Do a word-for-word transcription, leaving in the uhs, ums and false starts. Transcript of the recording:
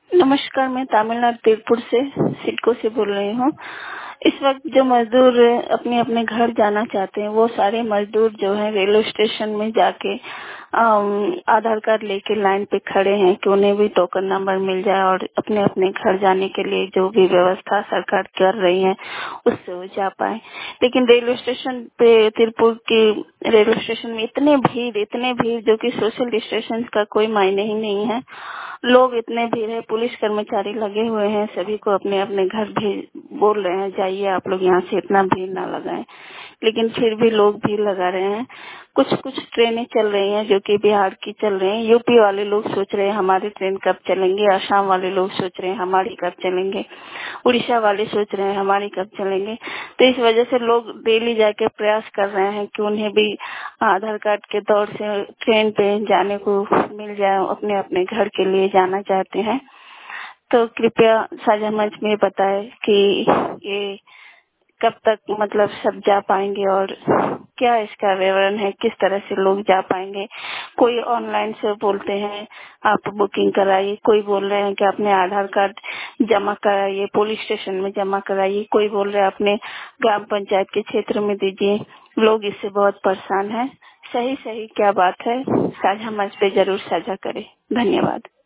नमस्कार, मैं तमिलनाडु तीरपुर से सिडको से बोल रही हूँ। इस वक्त जो मजदूर अपने अपने घर जाना चाहते हैं, वो सारे मजदूर जो है रेलवे स्टेशन में जाके अम, आधार कार्ड लेके लाइन पे खड़े हैं कि उन्हें भी टोकन नंबर मिल जाए और अपने अपने घर जाने के लिए जो भी व्यवस्था सरकार कर रही है उससे वो जा पाए। लेकिन रेलवे स्टेशन पे तिरपुर की रेलवे स्टेशन में इतने भीड़ इतने भीड़ जो कि सोशल डिस्टेंस का कोई मायने ही नहीं है। लोग इतने भीड़ है, पुलिस कर्मचारी लगे हुए हैं, सभी को अपने अपने घर भेज बोल रहे हैं जाइए आप लोग यहाँ से, इतना भीड़ ना लगाएं। लेकिन फिर भी लोग भीड़ लगा रहे हैं। कुछ कुछ ट्रेनें चल रही हैं जो कि बिहार की चल रही हैं। यूपी वाले लोग सोच रहे हैं हमारी ट्रेन कब चलेंगे, असम वाले लोग सोच रहे हैं हमारी कब चलेंगे, उड़ीसा वाले सोच रहे हैं हमारी कब चलेंगे। तो इस वजह से लोग डेली जाके प्रयास कर रहे हैं कि उन्हें भी आधार कार्ड के दौर से ट्रेन पे जाने को मिल जाए, अपने अपने घर के लिए जाना चाहते हैं। तो कृपया साझा मंच में बताएं कि ये कब तक मतलब सब जा पाएंगे और क्या इसका विवरण है, किस तरह से लोग जा पाएंगे। कोई ऑनलाइन से बोलते हैं आप बुकिंग कराइए, कोई बोल रहे हैं कि अपने आधार कार्ड जमा कराइए, पुलिस स्टेशन में जमा कराइए, कोई बोल रहे हैं अपने ग्राम पंचायत के क्षेत्र में दीजिए। लोग इससे बहुत परेशान हैं। सही सही क्या बात है, साझा मंच पे जरूर साझा करें। धन्यवाद।